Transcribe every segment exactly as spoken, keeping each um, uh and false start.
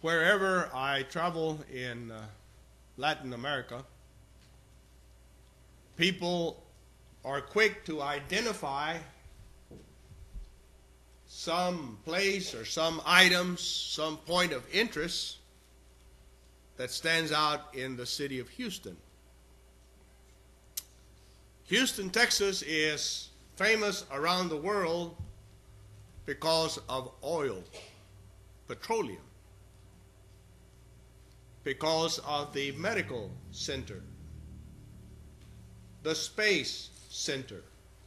wherever I travel in uh, Latin America, people are quick to identify some place or some items, some point of interest that stands out in the city of Houston. Houston, Texas is famous around the world because of oil, petroleum, because of the medical center, the space center,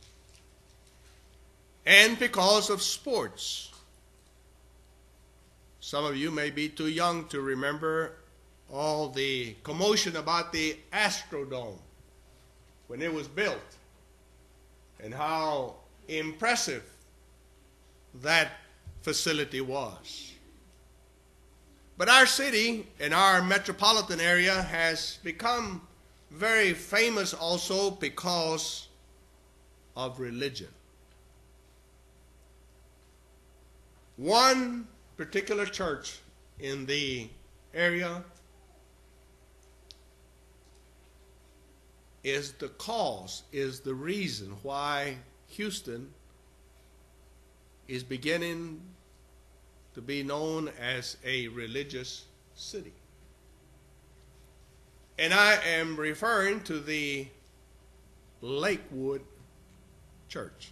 and because of sports. Some of you may be too young to remember all the commotion about the Astrodome when it was built and how impressive that facility was. But our city and our metropolitan area has become very famous also because of religion. One particular church in the area is the cause, is the reason why Houston is beginning to be known as a religious city. And I am referring to the Lakewood Church.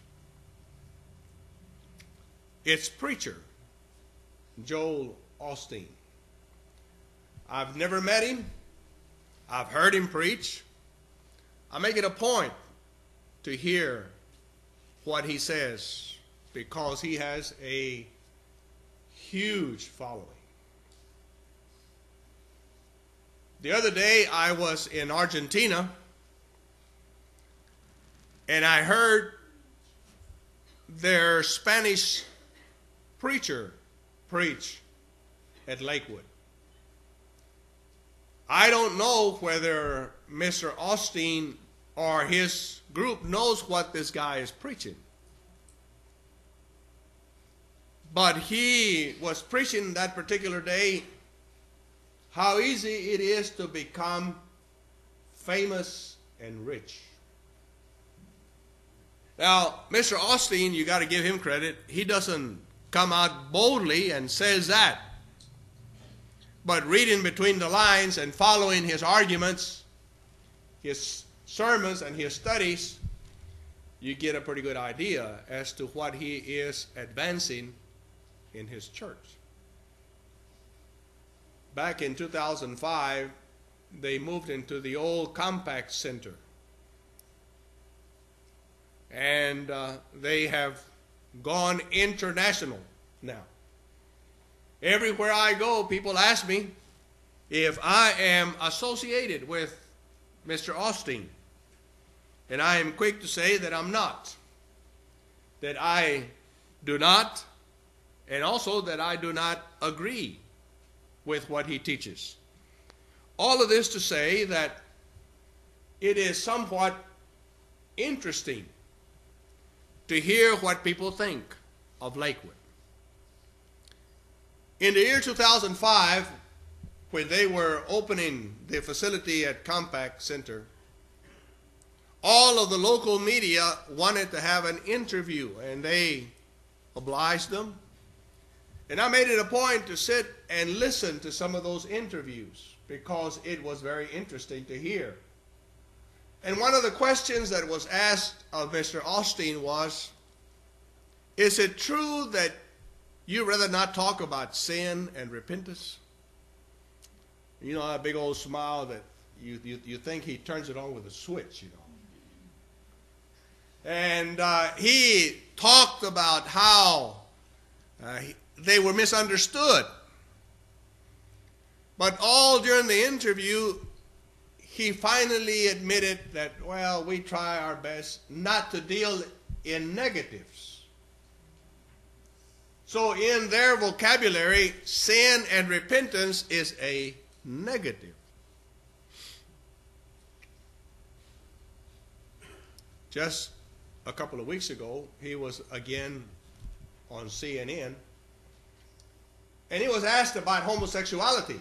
Its preacher, Joel Osteen. I've never met him. I've heard him preach. I make it a point to hear what he says because he has a huge following. The other day I was in Argentina and I heard their Spanish preacher preach at Lakewood. I don't know whether Mister Osteen or his group knows what this guy is preaching. But he was preaching that particular day how easy it is to become famous and rich. Now, Mister Osteen, you got to give him credit. He doesn't come out boldly and says that. But reading between the lines and following his arguments, his sermons and his studies, you get a pretty good idea as to what he is advancing in his church. Back in two thousand five, they moved into the old Compaq Center. And uh, they have gone international now. Everywhere I go, people ask me if I am associated with Mister Osteen. And I am quick to say that I'm not. That I do not, and also that I do not agree with what he teaches. All of this to say that it is somewhat interesting to hear what people think of Lakewood. In the year two thousand five, when they were opening the facility at Compaq Center, all of the local media wanted to have an interview, and they obliged them. And I made it a point to sit and listen to some of those interviews because it was very interesting to hear. And one of the questions that was asked of Mister Osteen was, is it true that you rather not talk about sin and repentance? You know, that big old smile that you, you, you think he turns it on with a switch, you know. And uh, he talked about how uh, he, they were misunderstood. But all during the interview, he finally admitted that, well, we try our best not to deal in negatives. So in their vocabulary, sin and repentance is a negative. Just a couple of weeks ago, he was again on C N N, And he was asked about homosexuality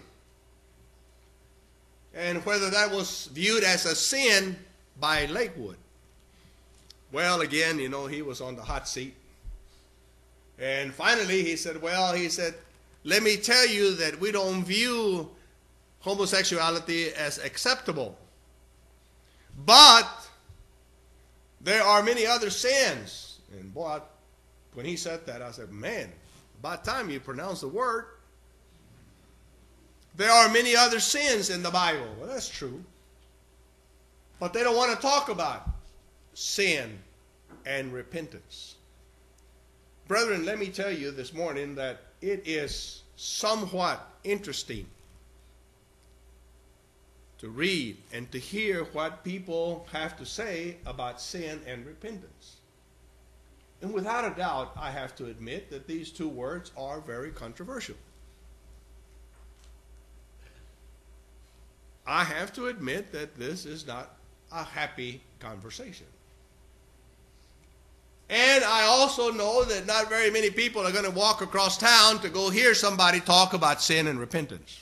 and whether that was viewed as a sin by Lakewood. Well, again, you know, he was on the hot seat. And finally he said, well, he said, let me tell you that we don't view homosexuality as acceptable. But there are many other sins. And boy, when he said that, I said, man, about time you pronounce the word. There are many other sins in the Bible. Well, that's true. But they don't want to talk about sin and repentance. Brethren, let me tell you this morning that it is somewhat interesting to read and to hear what people have to say about sin and repentance. And without a doubt, I have to admit that these two words are very controversial. I have to admit that this is not a happy conversation. And I also know that not very many people are going to walk across town to go hear somebody talk about sin and repentance.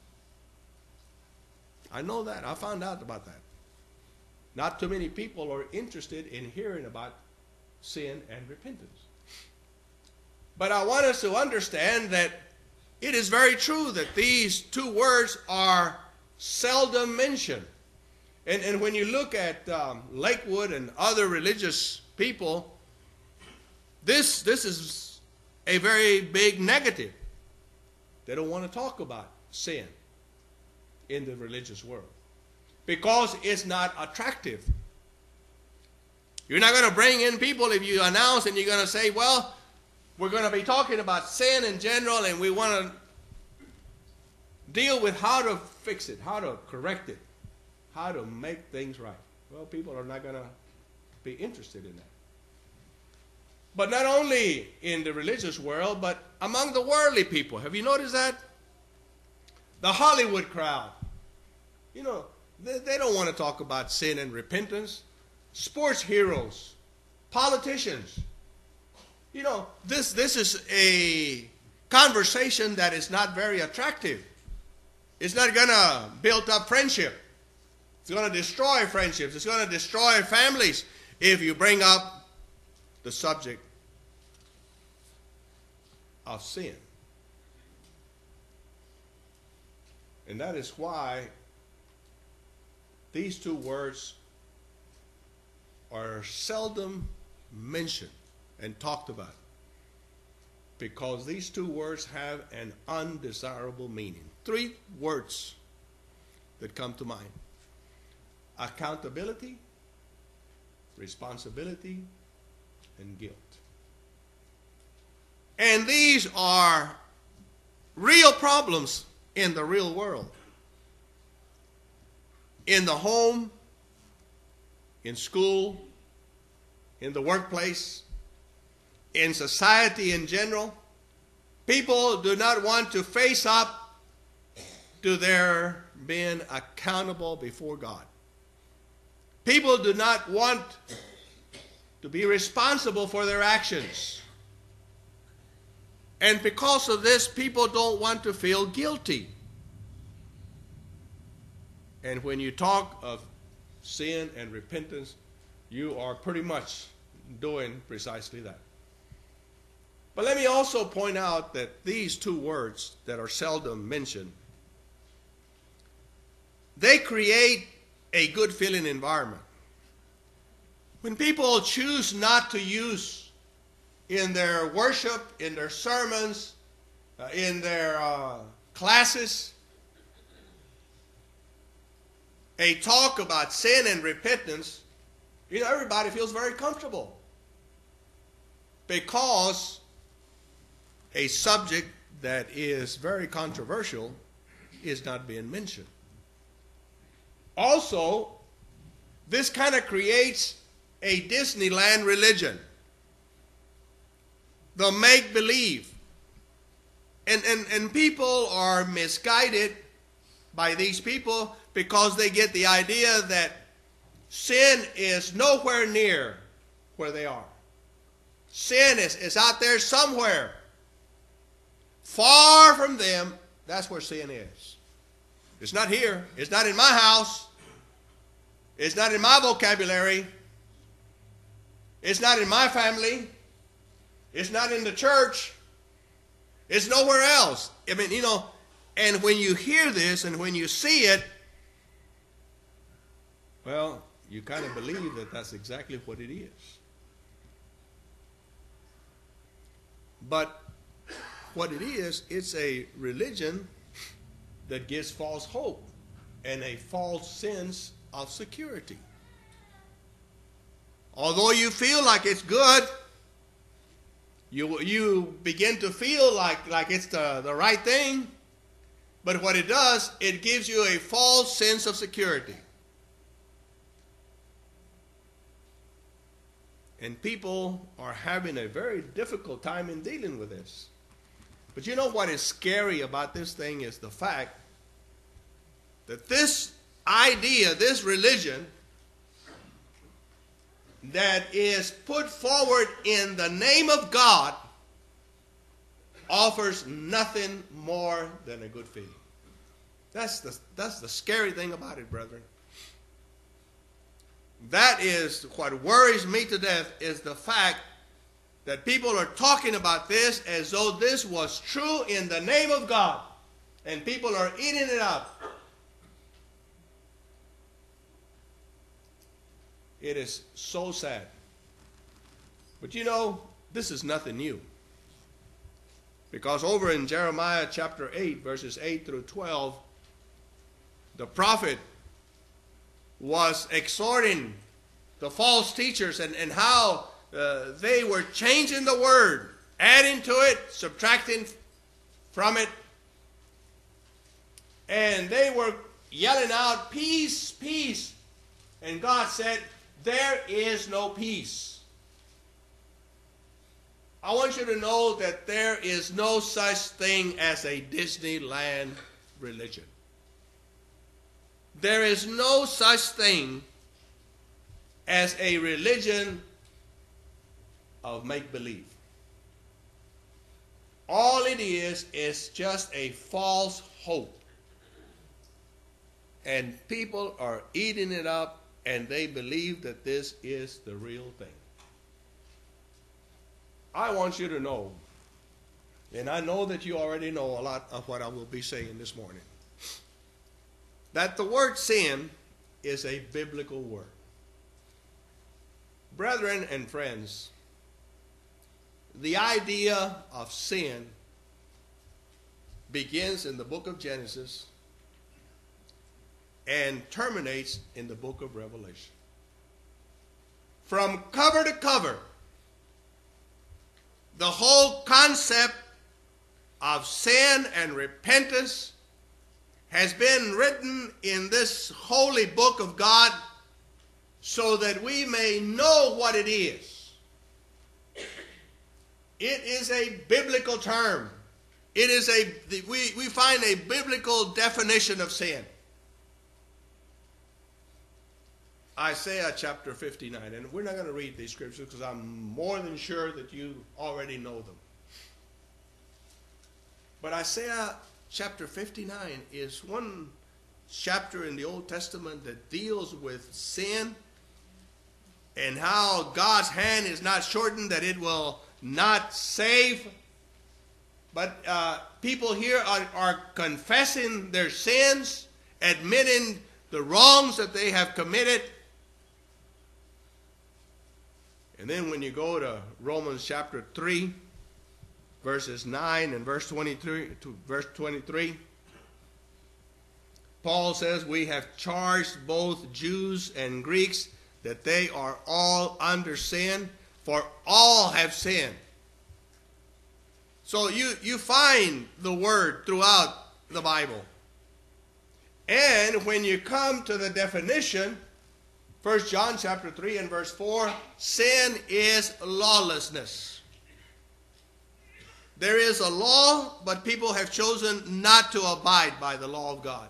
I know that. I found out about that. Not too many people are interested in hearing about sin and repentance. But I want us to understand that it is very true that these two words are seldom mentioned. And, and when you look at um, Lakewood and other religious people, this, this is a very big negative. They don't want to talk about sin in the religious world because it's not attractive. You're not going to bring in people if you announce and you're going to say, well, we're going to be talking about sin in general and we want to deal with how to fix it, how to correct it, how to make things right. Well, people are not going to be interested in that. But not only in the religious world, but among the worldly people. Have you noticed that? The Hollywood crowd. You know, they, they don't want to talk about sin and repentance. Sports heroes, politicians. You know, this, this is a conversation that is not very attractive. It's not going to build up friendship. It's going to destroy friendships. It's going to destroy families if you bring up the subject of sin. And that is why these two words are seldom mentioned and talked about, because these two words have an undesirable meaning. Three words that come to mind: accountability, responsibility, and guilt. And these are real problems in the real world. In the home, in school, in the workplace, in society in general, people do not want to face up to their being accountable before God. People do not want to be responsible for their actions. And because of this, people don't want to feel guilty. And when you talk of sin and repentance, you are pretty much doing precisely that. But let me also point out that these two words that are seldom mentioned, they create a good feeling environment. When people choose not to use in their worship, in their sermons, uh, in their uh, classes, a talk about sin and repentance, you know, everybody feels very comfortable, because a subject that is very controversial is not being mentioned. Also, this kind of creates a Disneyland religion, the make-believe. And, and, and people are misguided by these people because they get the idea that sin is nowhere near where they are. Sin is, is out there somewhere. Far from them, that's where sin is. It's not here. It's not in my house. It's not in my vocabulary. It's not in my family. It's not in the church. It's nowhere else. I mean, you know, and when you hear this and when you see it, well, you kind of believe that that's exactly what it is. But what it is, it's a religion that gives false hope and a false sense of security. Although you feel like it's good, you, you begin to feel like, like it's the, the right thing, but what it does, it gives you a false sense of security. And people are having a very difficult time in dealing with this. But you know what is scary about this thing is the fact that this idea, this religion that is put forward in the name of God offers nothing more than a good feeling. That's the, that's the scary thing about it, brethren. That is what worries me to death, is the fact that people are talking about this as though this was true in the name of God. And people are eating it up. It is so sad. But you know, this is nothing new. Because over in Jeremiah chapter eight, verses eight through twelve, the prophet was exhorting the false teachers and, and how uh, they were changing the word, adding to it, subtracting from it. And they were yelling out, peace, peace. And God said, there is no peace. I want you to know that there is no such thing as a Disneyland religion. There is no such thing as a religion of make-believe. All it is is just a false hope. And people are eating it up, and they believe that this is the real thing. I want you to know, and I know that you already know a lot of what I will be saying this morning, that the word sin is a biblical word. Brethren and friends, the idea of sin begins in the book of Genesis and terminates in the book of Revelation. From cover to cover, the whole concept of sin and repentance has been written in this holy book of God so that we may know what it is. It is a biblical term. It is a, we, we find a biblical definition of sin. Isaiah chapter fifty-nine, and we're not going to read these scriptures because I'm more than sure that you already know them. But Isaiah chapter fifty-nine is one chapter in the Old Testament that deals with sin and how God's hand is not shortened that it will not save. But uh, people here are, are confessing their sins, admitting the wrongs that they have committed. And then when you go to Romans chapter three, verses nine and verse twenty-three to verse twenty-three, Paul says, we have charged both Jews and Greeks that they are all under sin, for all have sinned. So you, you find the word throughout the Bible. And when you come to the definition, First John chapter three and verse four, sin is lawlessness. There is a law, but people have chosen not to abide by the law of God.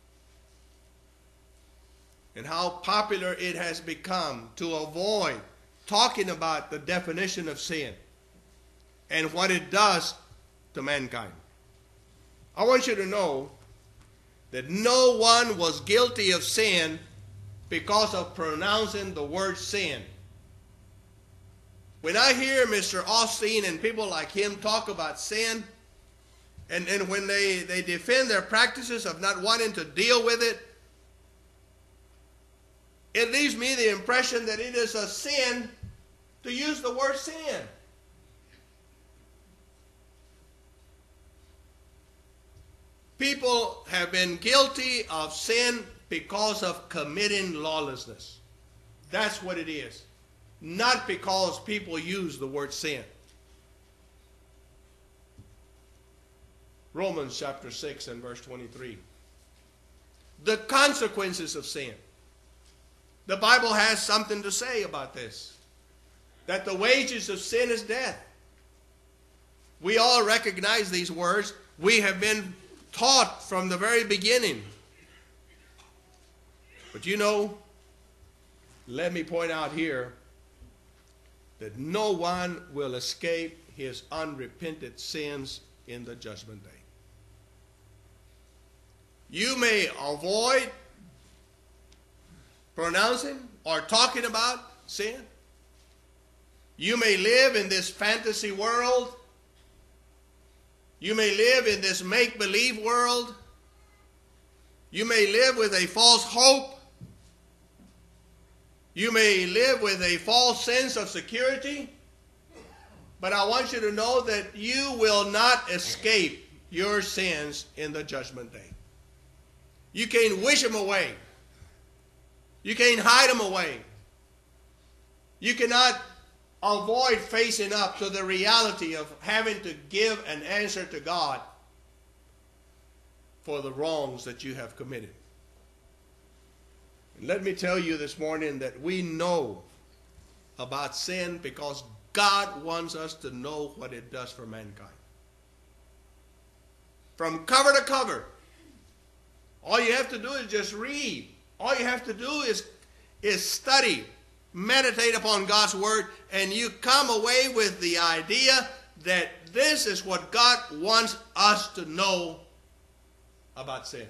And how popular it has become to avoid talking about the definition of sin and what it does to mankind. I want you to know that no one was guilty of sin because of pronouncing the word sin. When I hear Mister Austin and people like him talk about sin, and, and when they, they defend their practices of not wanting to deal with it, it leaves me the impression that it is a sin to use the word sin. People have been guilty of sin because of committing lawlessness. That's what it is. Not because people use the word sin. Romans chapter six and verse twenty-three. The consequences of sin. The Bible has something to say about this. That the wages of sin is death. We all recognize these words. We have been taught from the very beginning. But you know, let me point out here that no one will escape his unrepented sins in the judgment day. You may avoid pronouncing or talking about sin. You may live in this fantasy world. You may live in this make-believe world. You may live with a false hope. You may live with a false sense of security. But I want you to know that you will not escape your sins in the judgment day. You can't wish them away. You can't hide them away. You cannot avoid facing up to the reality of having to give an answer to God for the wrongs that you have committed. And let me tell you this morning that we know about sin because God wants us to know what it does for mankind. From cover to cover, all you have to do is just read. All you have to do is, is study, meditate upon God's word, and you come away with the idea that this is what God wants us to know about sin.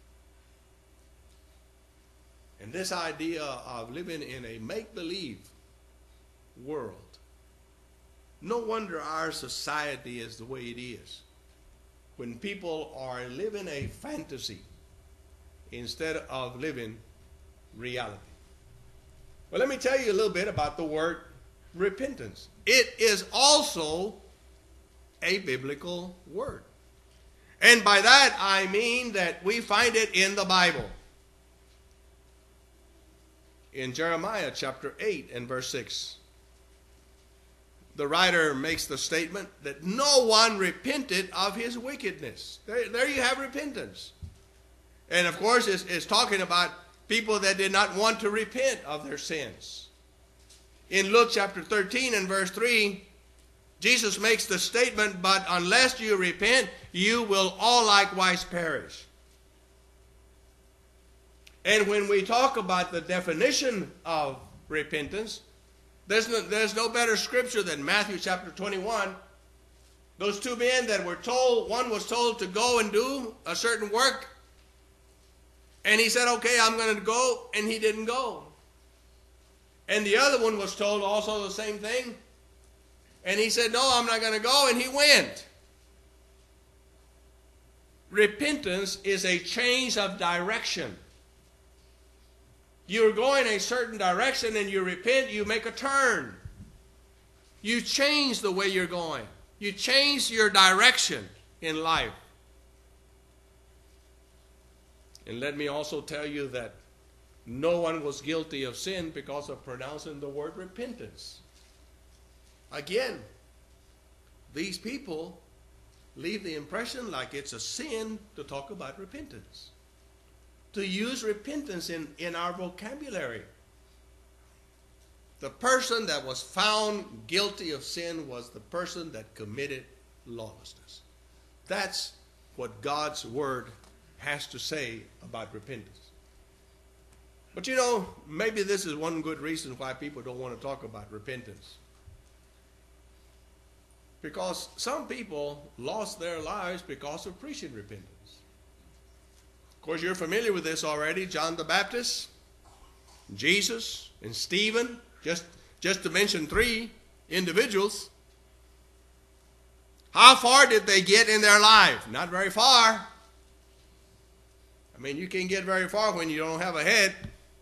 And this idea of living in a make-believe world, no wonder our society is the way it is. When people are living a fantasy instead of living reality. Well, let me tell you a little bit about the word repentance. It is also a biblical word. And by that I mean that we find it in the Bible. In Jeremiah chapter eight and verse six, the writer makes the statement that no one repented of his wickedness. There, there you have repentance. And of course, it's, it's talking about people that did not want to repent of their sins. In Luke chapter thirteen and verse three, Jesus makes the statement, but unless you repent, you will all likewise perish. And when we talk about the definition of repentance, there's no, there's no better scripture than Matthew chapter twenty-one. Those two men that were told, one was told to go and do a certain work, and he said, okay, I'm going to go, and he didn't go. And the other one was told also the same thing, and he said, no, I'm not going to go, and he went. Repentance is a change of direction. You're going a certain direction and you repent, you make a turn. You change the way you're going. You change your direction in life. And let me also tell you that no one was guilty of sin because of pronouncing the word repentance. Again, these people leave the impression like it's a sin to talk about repentance. To use repentance in, in our vocabulary. The person that was found guilty of sin was the person that committed lawlessness. That's what God's word has to say about repentance. But you know, maybe this is one good reason why people don't want to talk about repentance. Because some people lost their lives because of preaching repentance. Of course, you're familiar with this already. John the Baptist, Jesus, and Stephen, just, just to mention three individuals. How far did they get in their life? Not very far. I mean, you can't get very far when you don't have a head.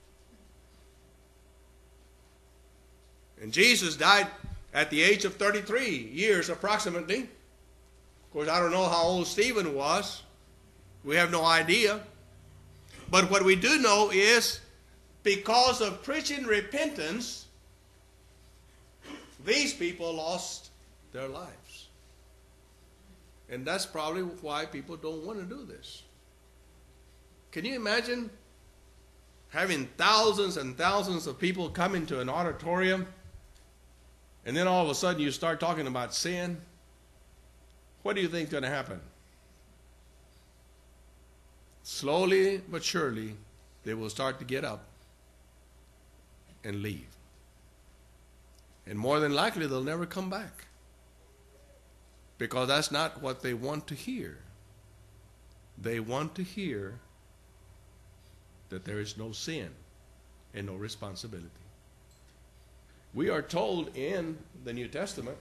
And Jesus died at the age of thirty-three years approximately. Of course, I don't know how old Stephen was. We have no idea. But what we do know is, because of preaching repentance, these people lost their lives. And that's probably why people don't want to do this. Can you imagine having thousands and thousands of people come into an auditorium, and then all of a sudden you start talking about sin? What do you think is going to happen? Slowly but surely, they will start to get up and leave. And more than likely, they'll never come back. Because that's not what they want to hear. They want to hear that there is no sin and no responsibility. We are told in the New Testament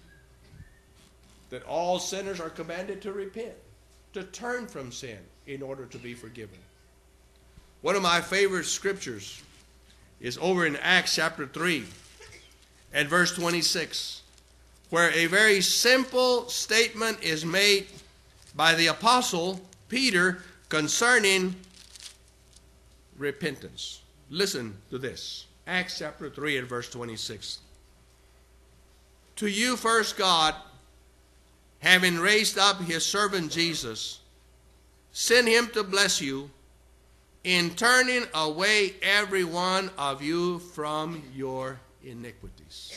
that all sinners are commanded to repent, to turn from sin in order to be forgiven. One of my favorite scriptures is over in Acts chapter three and verse twenty-six, where a very simple statement is made by the apostle Peter concerning repentance. Listen to this. Acts chapter three and verse twenty-six. To you first God, having raised up his servant Jesus, sent him to bless you in turning away every one of you from your iniquities.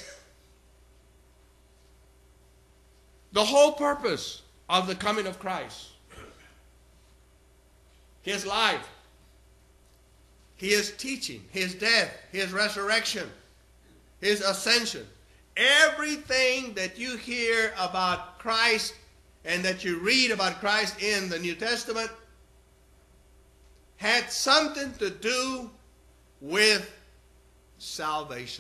The whole purpose of the coming of Christ, his life, his teaching, his death, his resurrection, his ascension, everything that you hear about Christ and that you read about Christ in the New Testament had something to do with salvation.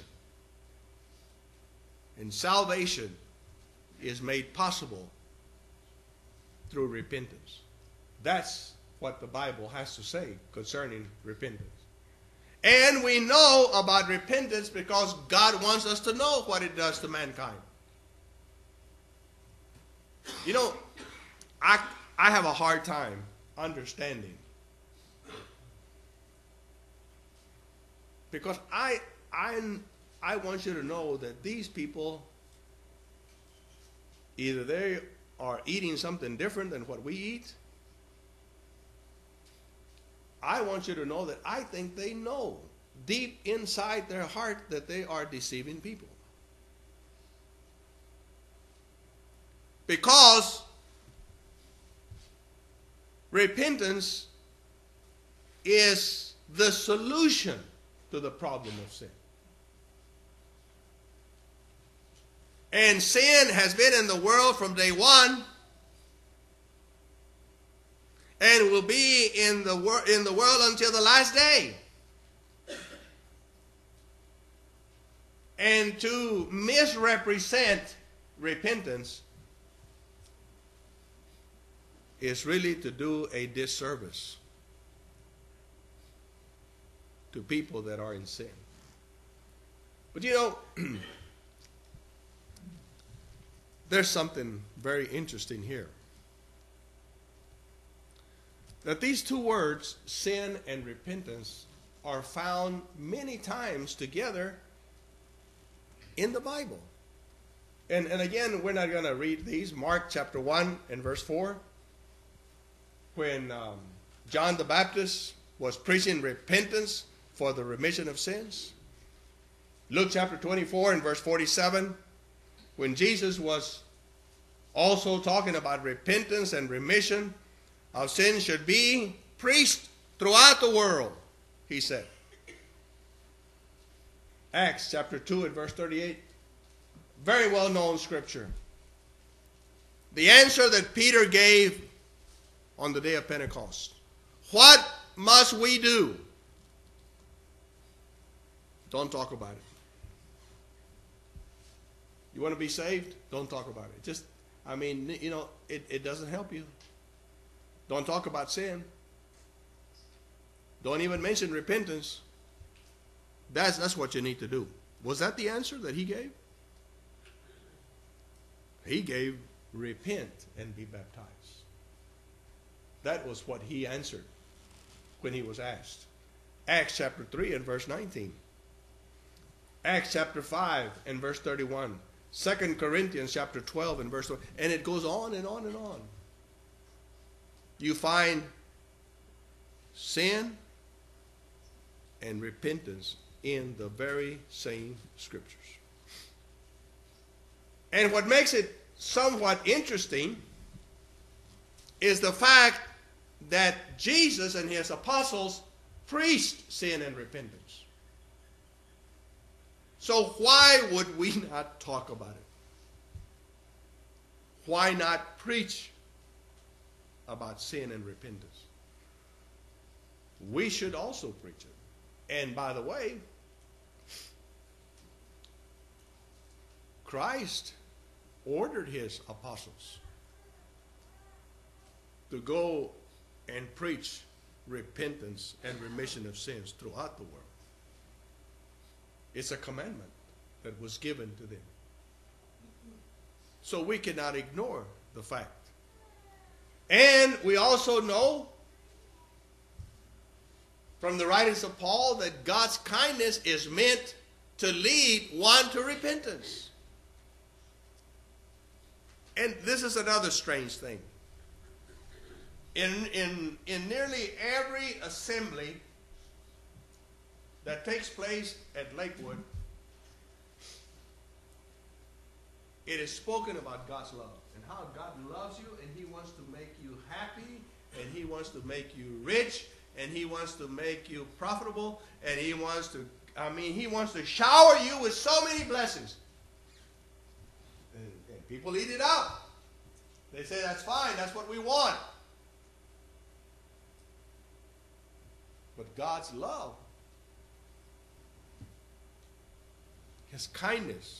And salvation is made possible through repentance. That's what the Bible has to say concerning repentance. And we know about repentance because God wants us to know what it does to mankind. You know, I, I have a hard time understanding. Because I, I, I want you to know that these people, either they are eating something different than what we eat. I want you to know that I think they know deep inside their heart that they are deceiving people. Because repentance is the solution to the problem of sin. And sin has been in the world from day one and will be in the, wor- in the world until the last day. And to misrepresent repentance is really to do a disservice to people that are in sin. But you know, there's something very interesting here. That these two words, sin and repentance, are found many times together in the Bible. And, and again, we're not going to read these. Mark chapter one and verse four. When um, John the Baptist was preaching repentance for the remission of sins. Luke chapter twenty-four and verse forty-seven. When Jesus was also talking about repentance and remission of sins should be preached throughout the world, he said. Acts chapter two and verse thirty-eight. Very well known scripture. The answer that Peter gave on the day of Pentecost. What must we do? Don't talk about it. You want to be saved? Don't talk about it. Just, I mean, you know, it, it doesn't help you. Don't talk about sin. Don't even mention repentance. That's, that's what you need to do. Was that the answer that he gave? He gave, repent and be baptized. That was what he answered when he was asked. Acts chapter three and verse nineteen. Acts chapter five and verse thirty-one. Second Corinthians chapter twelve and verse twelve. And it goes on and on and on. You find sin and repentance in the very same scriptures. And what makes it somewhat interesting is the fact that Jesus and his apostles preached sin and repentance. So why would we not talk about it? Why not preach about sin and repentance? We should also preach it. And by the way, Christ ordered his apostles to go and preach repentance and remission of sins throughout the world. It's a commandment that was given to them. So we cannot ignore the fact. And we also know from the writings of Paul that God's kindness is meant to lead one to repentance. And this is another strange thing. In, in, in nearly every assembly that takes place at Lakewood, it is spoken about God's love and how God loves you and he wants to make you happy and he wants to make you rich and he wants to make you profitable and he wants to, I mean, he wants to shower you with so many blessings. And, and people eat it up. They say, that's fine, that's what we want. But God's love, his kindness,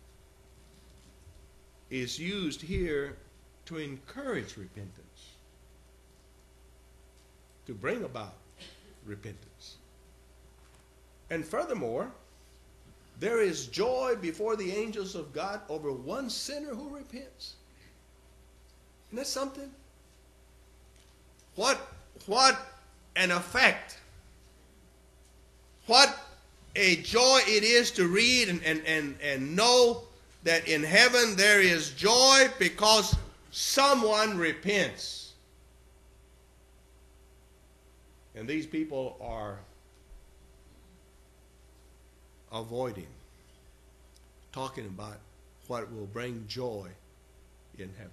is used here to encourage repentance, to bring about repentance. And furthermore, there is joy before the angels of God over one sinner who repents. Isn't that something? What, what an effect. What a joy it is to read and, and, and, and know that in heaven there is joy because someone repents. And these people are avoiding talking about what will bring joy in heaven.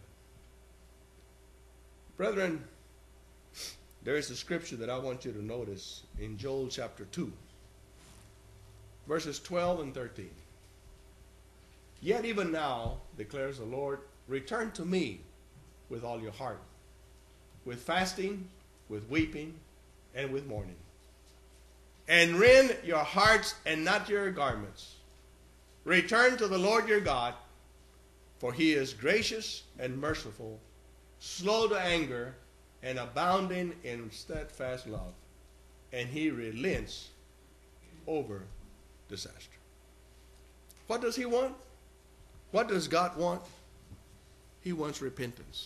Brethren, there is a scripture that I want you to notice in Joel chapter two, verses twelve and thirteen. Yet even now, declares the Lord, return to me with all your heart, with fasting, with weeping, and with mourning. And rend your hearts and not your garments. Return to the Lord your God, for he is gracious and merciful, slow to anger, and abounding in steadfast love. And he relents over disaster. What does he want? What does God want? He wants repentance.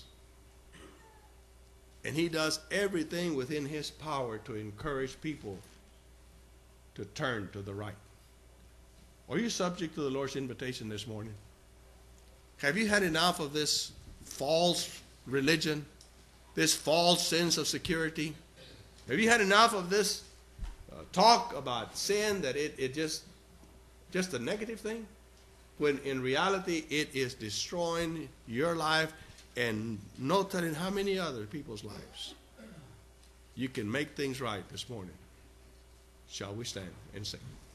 And he does everything within his power to encourage people to turn to the right. Are you subject to the Lord's invitation this morning? Have you had enough of this false religion, this false sense of security? Have you had enough of this uh, talk about sin that it, it just, just a negative thing? When in reality it is destroying your life and no telling how many other people's lives. You can make things right this morning. Shall we stand and sing?